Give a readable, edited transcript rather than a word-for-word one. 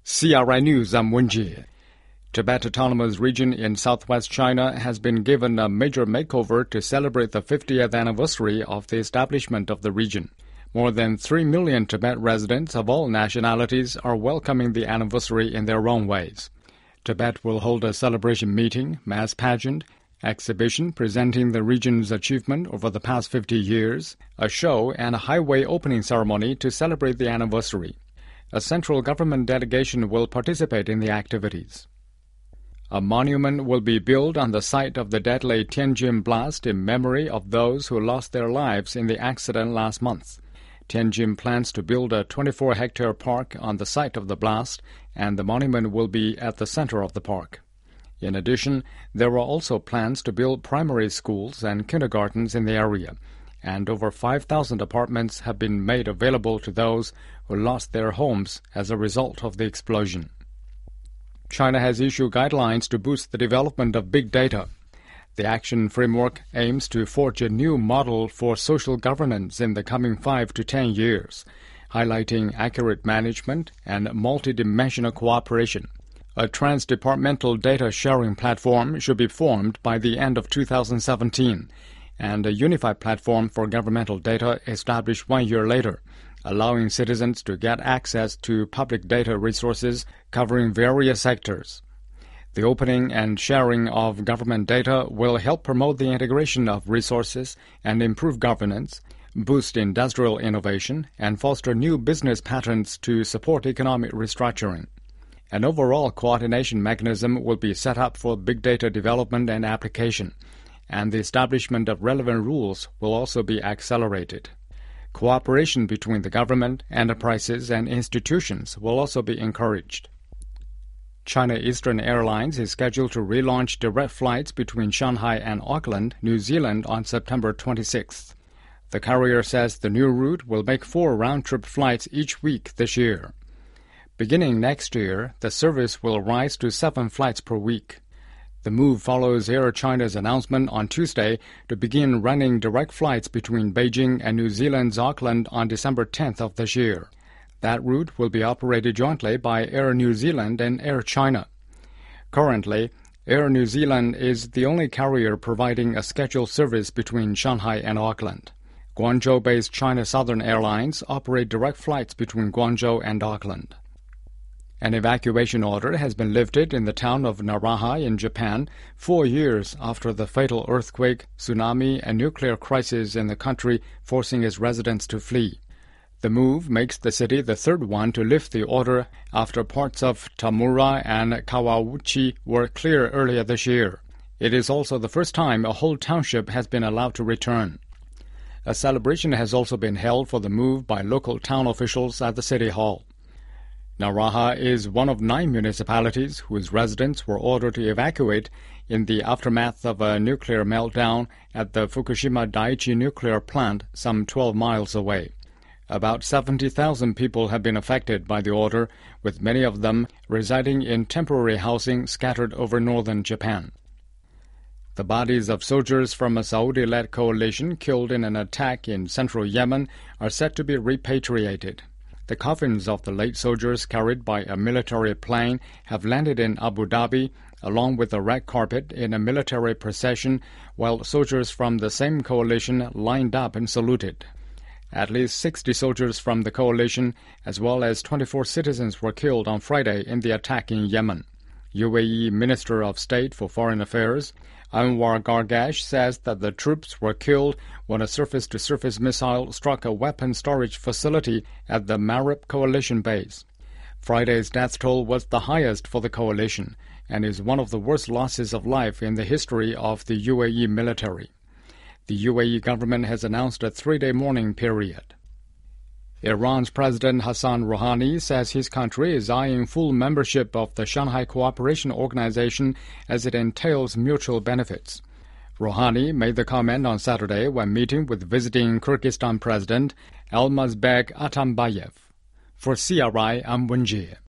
CRI News, I'm Wenjie. Tibet Autonomous Region in southwest China has been given a major makeover to celebrate the 50th anniversary of the establishment of the region. More than 3 million Tibet residents of all nationalities are welcoming the anniversary in their own ways. Tibet will hold a celebration meeting, mass pageant, exhibition presenting the region's achievement over the past 50 years, a show, and a highway opening ceremony to celebrate the anniversary. A central government delegation will participate in the activities. A monument will be built on the site of the deadly Tianjin blast in memory of those who lost their lives in the accident last month. Tianjin plans to build a 24-hectare park on the site of the blast, and the monument will be at the center of the park. In addition, there are also plans to build primary schools and kindergartens in the area, and over 5,000 apartments have been made available to those who lost their homes as a result of the explosion. China has issued guidelines to boost the development of big data. The action framework aims to forge a new model for social governance in the coming 5 to 10 years, highlighting accurate management and multidimensional cooperation. A trans-departmental data sharing platform should be formed by the end of 2017, and a unified platform for governmental data established 1 year later, allowing citizens to get access to public data resources covering various sectors. The opening and sharing of government data will help promote the integration of resources and improve governance, boost industrial innovation, and foster new business patterns to support economic restructuring. An overall coordination mechanism will be set up for big data development and application, and the establishment of relevant rules will also be accelerated. Cooperation between the government, enterprises, and institutions will also be encouraged. China Eastern Airlines is scheduled to relaunch direct flights between Shanghai and Auckland, New Zealand on September 26th. The carrier says the new route will make 4 round-trip flights each week this year. Beginning next year, the service will rise to 7 flights per week. The move follows Air China's announcement on Tuesday to begin running direct flights between Beijing and New Zealand's Auckland on December 10th of this year. That route will be operated jointly by Air New Zealand and Air China. Currently, Air New Zealand is the only carrier providing a scheduled service between Shanghai and Auckland. Guangzhou-based China Southern Airlines operate direct flights between Guangzhou and Auckland. An evacuation order has been lifted in the town of Naraha in Japan 4 years after the fatal earthquake, tsunami, and nuclear crisis in the country, forcing its residents to flee. The move makes the city the third one to lift the order after parts of Tamura and Kawauchi were clear earlier this year. It is also the first time a whole township has been allowed to return. A celebration has also been held for the move by local town officials at the city hall. Naraha is one of 9 municipalities whose residents were ordered to evacuate in the aftermath of a nuclear meltdown at the Fukushima Daiichi nuclear plant some 12 miles away. About 70,000 people have been affected by the order, with many of them residing in temporary housing scattered over northern Japan. The bodies of soldiers from a Saudi-led coalition killed in an attack in central Yemen are set to be repatriated. The coffins of the late soldiers carried by a military plane have landed in Abu Dhabi, along with a red carpet in a military procession, while soldiers from the same coalition lined up and saluted. At least 60 soldiers from the coalition, as well as 24 citizens, were killed on Friday in the attack in Yemen. UAE Minister of State for Foreign Affairs Anwar Gargash says that the troops were killed when a surface-to-surface missile struck a weapons storage facility at the Marib coalition base. Friday's death toll was the highest for the coalition and is one of the worst losses of life in the history of the UAE military. The UAE government has announced a 3-day mourning period. Iran's President Hassan Rouhani says his country is eyeing full membership of the Shanghai Cooperation Organization as it entails mutual benefits. Rouhani made the comment on Saturday when meeting with visiting Kyrgyzstan President Almazbek Atambayev. For CRI, I'm Wenjie.